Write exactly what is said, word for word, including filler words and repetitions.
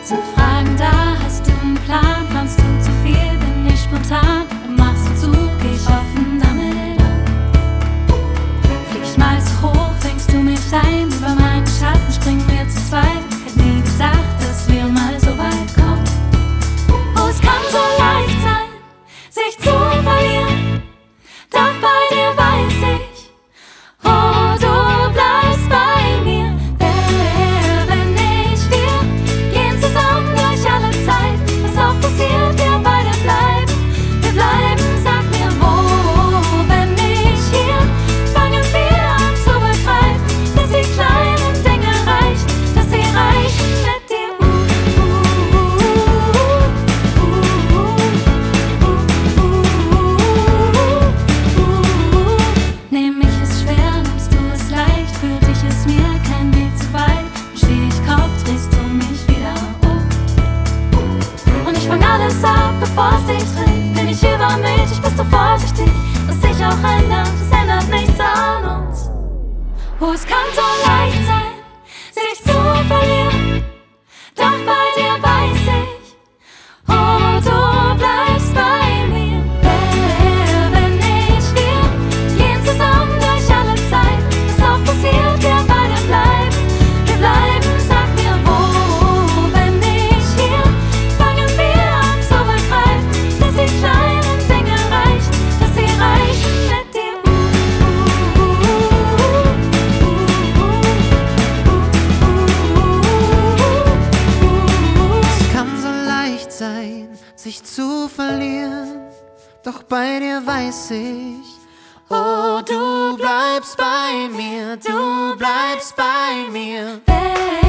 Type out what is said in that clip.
Sind Fragen da, hast du einen Plan? Planst du zu viel, bin ich spontan? Machst du zu, geh ich offen damit an. Flieg ich mal zu hoch, fängst du mich ein? Über meinen Schatten springen wir zu zweit. Hätt nie gedacht, dass wir mal so weit kommen. Oh, es kann so leicht sein, sich zu verlieren. Doch bei dir weiß ich, oh, du bleibst bei mir. Wer, wenn nicht wir, gehen zusammen durch alle Zeit. Was auch passiert, wir beide bleiben. Wir bleiben, sag mir wo. Wenn nicht hier, fangen wir an zu begreifen, dass die kleinen Dinge reichen, dass sie reichen mit dir. Uh, uh, uh, uh, uh, uh, uh. Nehm ich es schwer, nimmst du es leicht? Für dich ist mir kein Weg zu weit. Steh ich Kopf, drehst du mich wieder um. Und ich fang alles ab, bevor es dich trifft. Bin ich übermütig, bist du vorsichtig. Was sich auch ändert, es ändert nichts an uns. Oh, es kann so leicht sein, sich zu verlieren. Doch bei dir weiß ich, oh, du bleibst bei mir. Wer, wenn nicht wir, gehen zusammen durch alle Zeit. Was auch passiert, wir beide bleiben. Wir bleiben, sag mir wo. Wenn nicht hier, fangen wir an zu begreifen, dass die kleinen Dinge reichen, dass sie reichen mit dir. Es kann so leicht sein, sich zu verlieren, doch bei dir weiß ich, oh, du bleibst bei mir, du bleibst bei mir. Wer